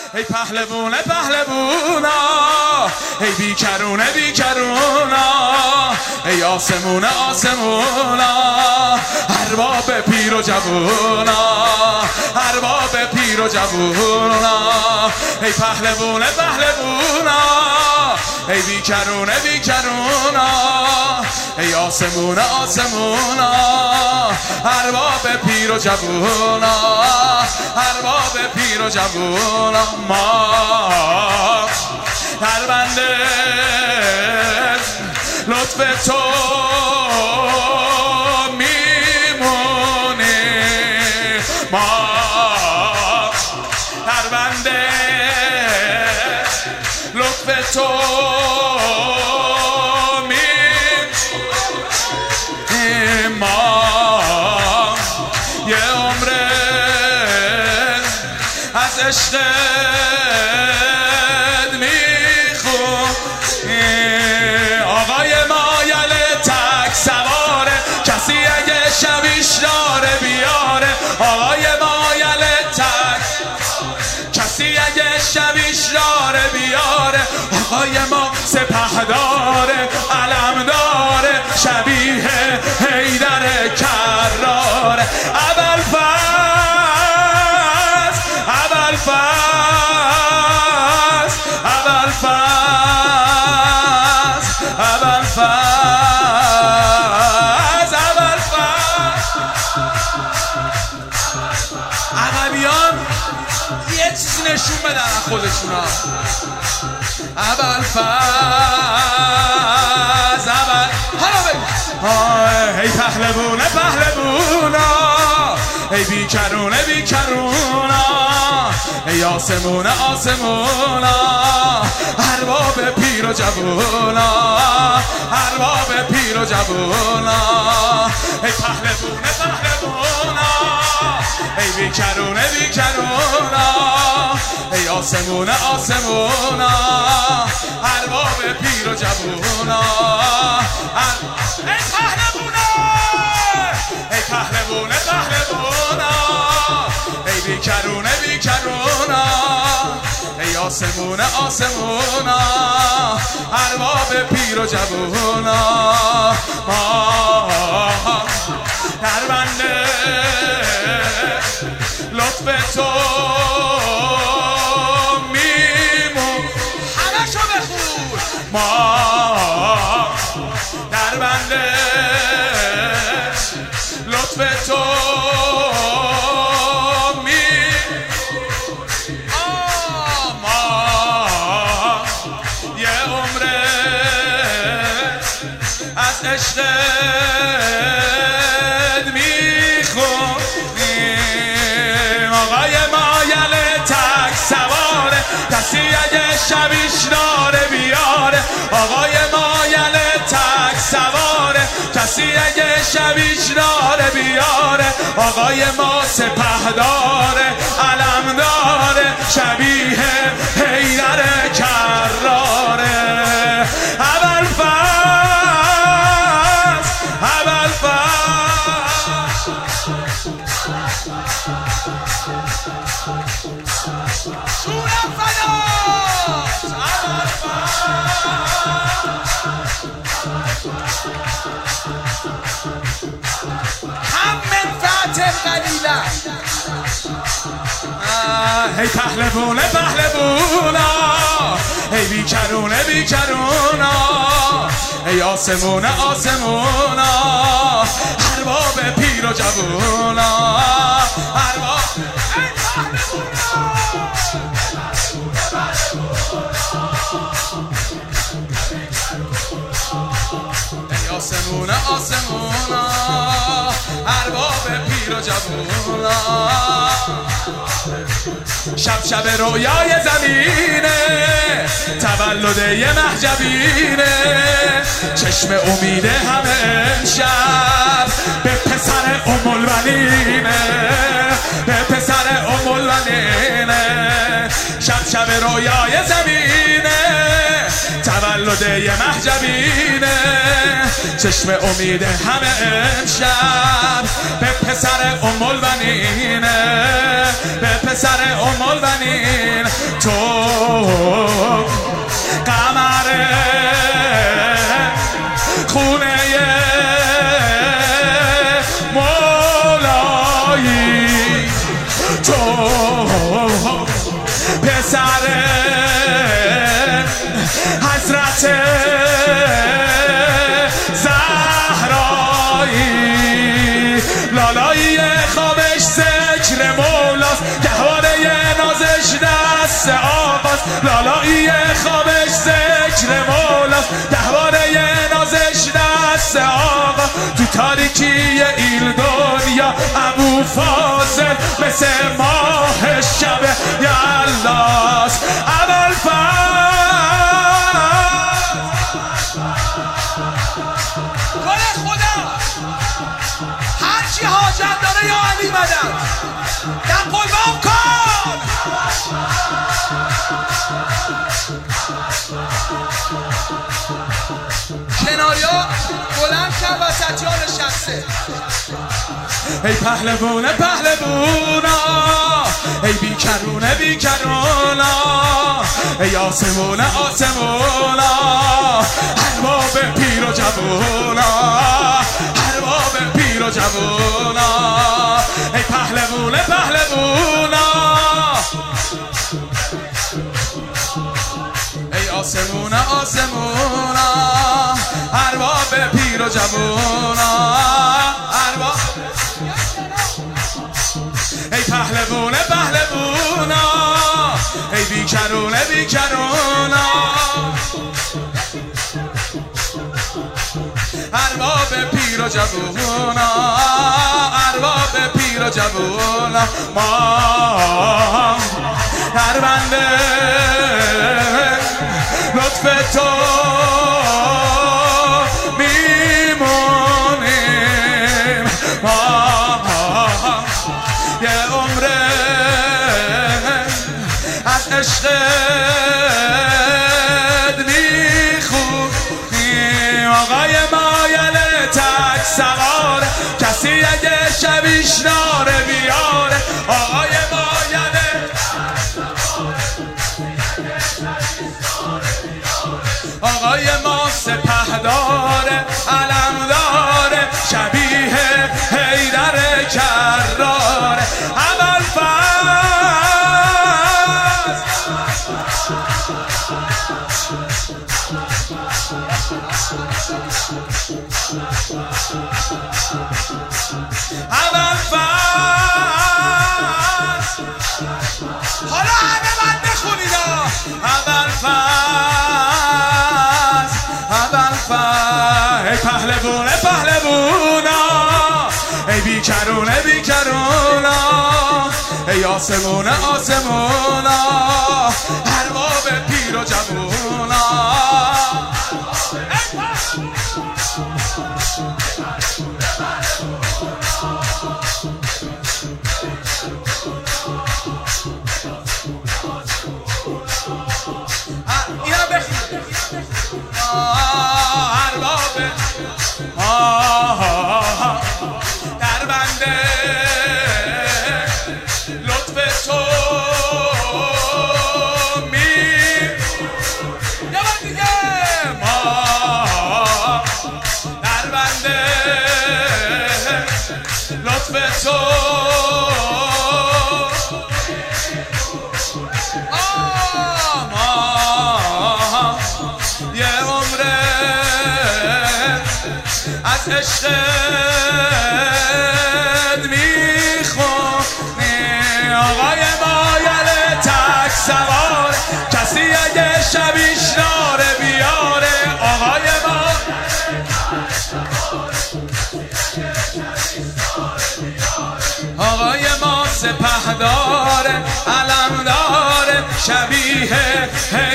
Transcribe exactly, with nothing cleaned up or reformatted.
ای پهلوونه پهلوونا، ای بیکرونه بیکرونا، ای آسمونه آسمونا، ارباب پیر و جوونا، ارباب پیر و جوونا. ای پهلوونه پهلوونا، ای بیکرونه بیکرونا، ای آسمونه آسمونا، ارباب پیر و جوونا، ارباب پیر و جوونا. ما در بنده لطف تو میمونه، ما در بنده لطف تو میمونه، ما یه عمره از عشقت میخونیم. آقای مایل تک سواره، کسی اگه شبیش داره بیاره. آقای مایل تک، کسی اگه شبیش داره بیاره. آقای ما سپهداره، علم داره، شبیه حیدر کراره. ابوالفضل ابوالفضل ابوالفضل ابوالفضل ابوالفضل. عقبیان یه چیزی نشون بدن از خودشونا. ابوالفضل ابوالفضل حالا بگو. ای پهلوونه پهلوونا، ای بیکرونه بیکرونا، ای آسمونه آسمونا، ارباب پیر و جوونا، ارباب پیر و جوونا. ای پهلوونه پهلوونا، ای بیکرونه بیکرونا، ای آسمونه آسمونا، ارباب پیر و جوونا. ای پهلوونه ای پهلوونه پهلوونا، ای بیکرونه بیکرونا، ای آسمونه آسمونا، ارباب پیر و جوونا. ما در بنده لطف تو میمون. همه شو بخون. ما در بنده لطف تو می ما یه عمره از عشقت میخونیم. آقای مایل تک سواره، کسی اگه شبیش داره بیاره. آقای مایل تک سواره، کسی اگه شبیش داره بیاره. آقای ما سپهداره، علم داره، شبیه حیدر کراره. ابوالفضل ابوالفضل جونم فداست. هم منفعت قلیله. ای پهلوونه پهلوونا، ای بیکرونه بیکرونا، ای آسمونه آسمونا، ارباب پیر و جوونا، ارباب. ای پهلوونا ای آسمونه آسمونا، ارباب پیر و جوونا. شب شب رویای زمینه، تولد یه مهجبینه، چشم امید همه امشب به پسر ام البنینه، به پسر ام البنینه. شب شب رویای زمینه، تولد یه مهجبینه، چشم امید همه امشب به پسر ام البنینه، به پسر ام البنین. تو قمر خونه مولایی، تو پسر حضرت زهرایی، لالایی خوابش ذکر مولاست، گهواره نازش دست آقاست، لالایی خوابش ذکر مولاست، گهواره نازش دست آقا، تو تاریکی این دنیا ابو فاضل مثل ماه شب یلاست. اول گل خدا هرچی حاجت داره یا علی مدد در قربان کن. کناریا بلند شد وسطی ها نشسته. ای پهلوونه پهلوونا، ای بیکرونه بیکرونا، ای آسمونه آسمونا، ارباب پیر و جوونا، ارباب پیر و جوونا، ای پهلوونه پهلوونا، ای آسمونه آسمونا، ارباب پیر و جوونا، ارباب ای پهلوونه پهلوونا، ای بیکرونه بیکرونا، ارباب پیر و جوونا، ارباب پیر و جوونا، ما در بنده لطف تو میمونیم، ما یه عمره از عشقت میخونیم. آقای مایل تک سواره، کسی اگه شبیش ناره بیاره، آقای مایل آقای ما سپهداره علمداره، شبیه حیدر کراره، اول فصل اول فصل حالا همه من بخونید. اول فصل اول فصل ای پهلوونه پهلوونا، ای بیکرونه بیکرونا، ای آسمونه آسمونا، ارباب پیر و جوونا. اینا بخیر ارباب در بنده لطف تو می یه بار دیگه ما در بنده لطف تو یه عمره از عشقت میخونی. آقای مایل تک سواره، کسی اگه شبیش ناره بیاره، آقای ما آقای ما سپهداره علمداره، شبیه